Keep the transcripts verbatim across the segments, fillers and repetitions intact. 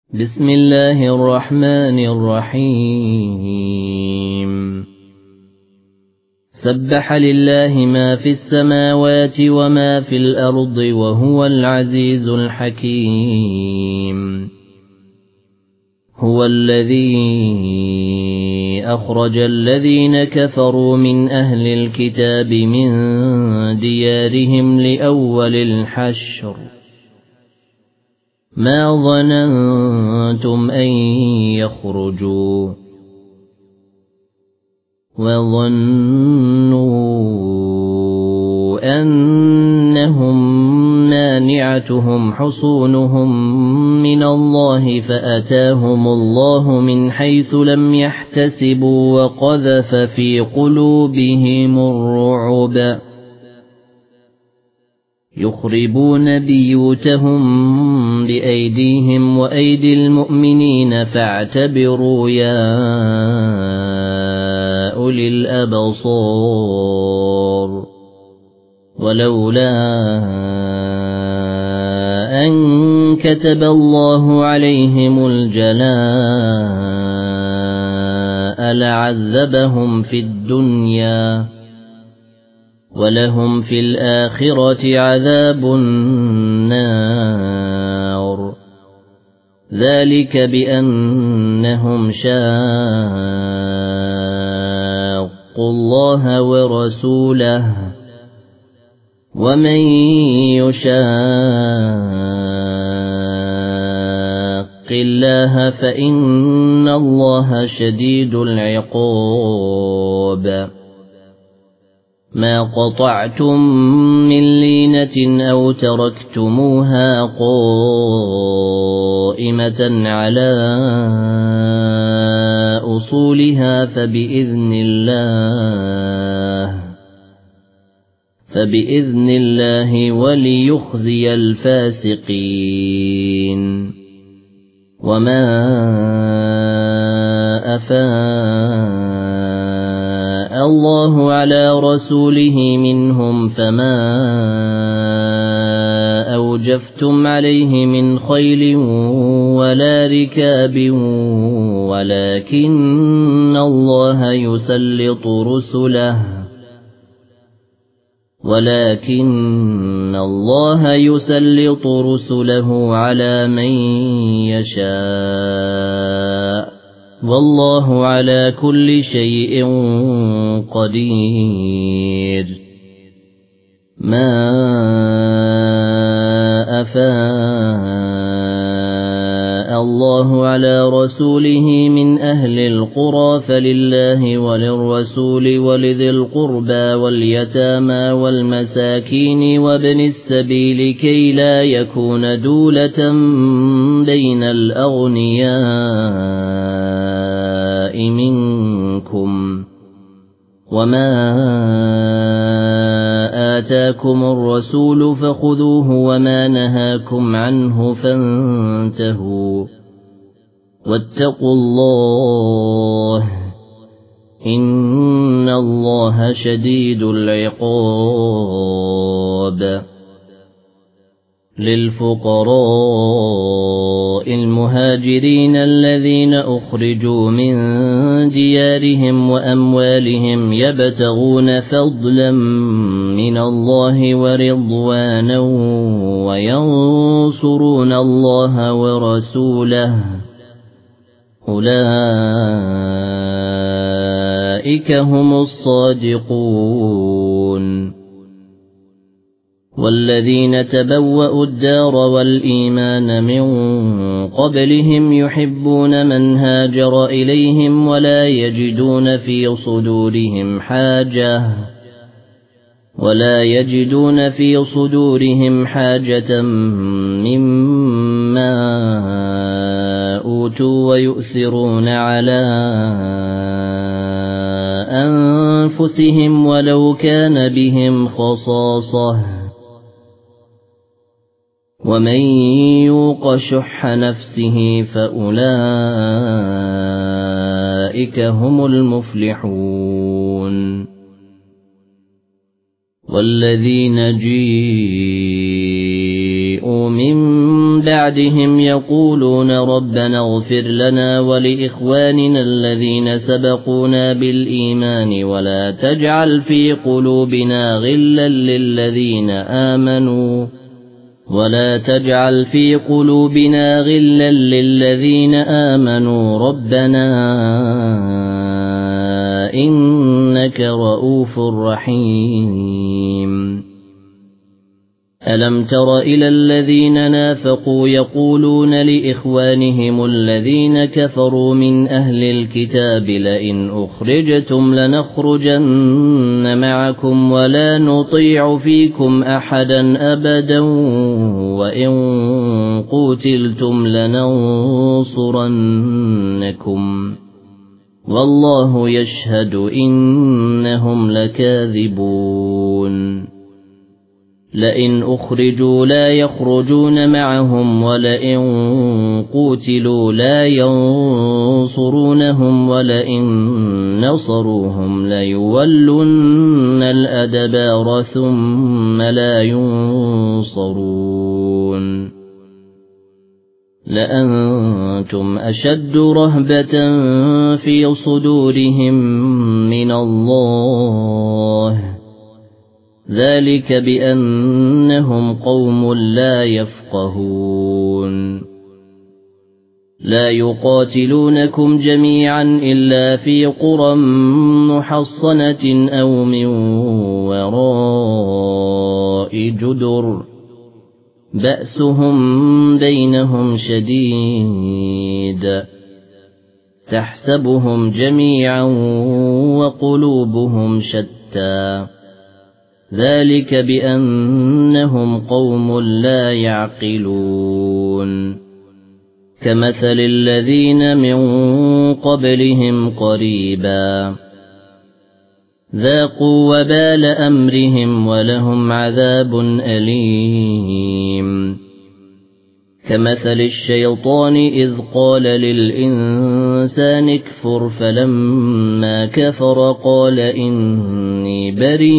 بسم الله الرحمن الرحيم سبح لله ما في السماوات وما في الأرض وهو العزيز الحكيم هو الذي أخرج الذين كفروا من أهل الكتاب من ديارهم لأول الحشر ما ظننتم أن يخرجوا وظنوا أنهم مانعتهم حصونهم من الله فأتاهم الله من حيث لم يحتسبوا وقذف في قلوبهم الرعب يخربون بيوتهم بأيديهم وأيدي المؤمنين فاعتبروا يا أولي الأبصار ولولا أن كتب الله عليهم الجلاء لعذبهم في الدنيا ولهم في الآخرة عذاب النار ذلك بأنهم شاقوا الله ورسوله ومن يشاق الله فإن الله شديد العقاب ما قطعتم من لينة أو تركتموها قائمة على أصولها فبإذن الله فبإذن الله وليخزي الفاسقين وما أفاء الله على رسوله منهم فما أوجفتم عليه من خيل ولا ركاب ولكن الله يسلط رسله ولكن الله يسلط رسله على من يشاء والله على كل شيء قدير ما أفاء الله على رسوله من أهل القرى فلله وللرسول ولذي القربى واليتامى والمساكين وابن السبيل كي لا يكون دولة بين الأغنياء منكم وما آتاكم الرسول فخذوه وما نهاكم عنه فانتهوا واتقوا الله إن الله شديد العقاب للفقراء المهاجرين الذين أخرجوا من ديارهم وأموالهم يبتغون فضلا من الله ورضوانا وينصرون الله ورسوله أولئك هم الصادقون والذين تبوأوا الدار والإيمان من قبلهم يحبون من هاجر إليهم ولا يجدون في صدورهم حاجة ولا يجدون في صدورهم حاجة مما أوتوا ويؤثرون على أنفسهم ولو كان بهم خصاصة ومن يوق شح نفسه فأولئك هم المفلحون والذين جاءوا من بعدهم يقولون ربنا اغفر لنا ولإخواننا الذين سبقونا بالإيمان ولا تجعل في قلوبنا غلا للذين آمنوا ولا تجعل في قلوبنا غلا للذين آمنوا ربنا إنك رؤوف رحيم ألم تر إلى الذين نافقوا يقولون لإخوانهم الذين كفروا من أهل الكتاب لئن أخرجتم لنخرجن معكم ولا نطيع فيكم أحدا أبدا وإن قتلتم لننصرنكم والله يشهد إنهم لكاذبون لئن أخرجوا لا يخرجون معهم ولئن قتلوا لا ينصرونهم ولئن نصروهم ليولن الأدبار ثم لا ينصرون لأنتم أشد رهبة في صدورهم من الله ذلك بأنهم قوم لا يفقهون لا يقاتلونكم جميعا إلا في قرى محصنة أو من وراء جدر بأسهم بينهم شديد تحسبهم جميعا وقلوبهم شتى ذلك بأنهم قوم لا يعقلون كمثل الذين من قبلهم قريبا ذاقوا وبال أمرهم ولهم عذاب أليم كمثل الشيطان إذ قال للإنسان اكفر فلما كفر قال إني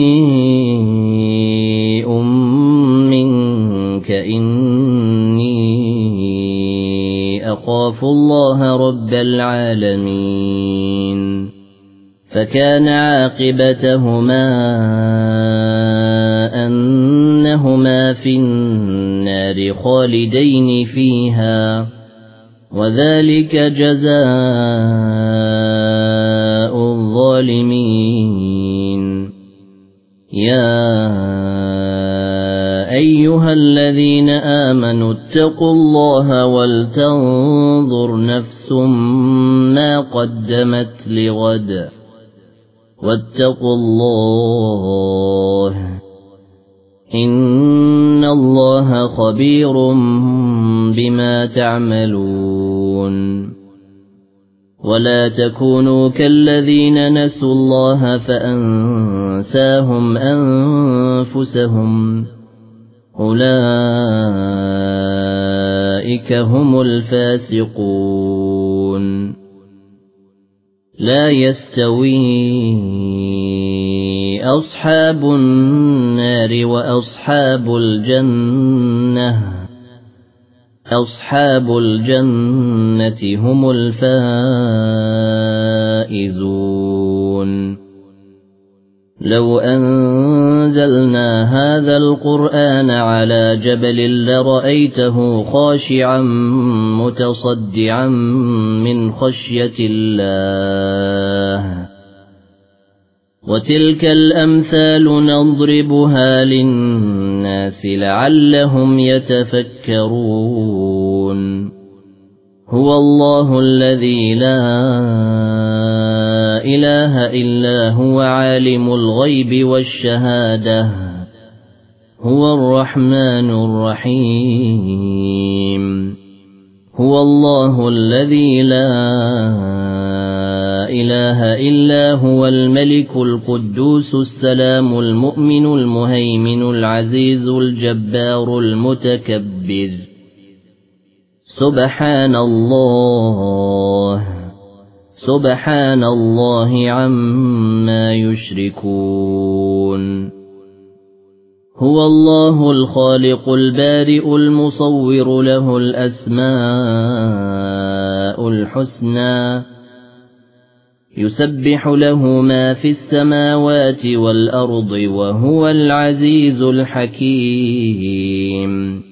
بريء منك إني أخاف الله رب العالمين فكان عاقبتهما أنهما في النار خالدين فيها وذلك جزاء الظالمين يا أيها الذين آمنوا اتقوا الله ولتنظر نفس ما قدمت لغد واتقوا الله إن الله خبير بما تعملون ولا تكونوا كالذين نسوا الله فأنساهم أنفسهم أولئك هم الفاسقون لا يستوي أصحاب النار وأصحاب الجنة أصحاب الجنة هم الفائزون لو أنزلنا هذا القرآن على جبل لرأيته خاشعا متصدعا من خشية الله وتلك الأمثال نضربها للناس لعلهم يتفكرون هو الله الذي لا إله إلا هو عالم الغيب والشهادة هو الرحمن الرحيم هو الله الذي لا إله إلا هو الملك القدوس السلام المؤمن المهيمن العزيز الجبار المتكبر سبحان الله سبحان الله عما يشركون هو الله الخالق البارئ المصور له الأسماء الحسنى يسبح له ما في السماوات والأرض وهو العزيز الحكيم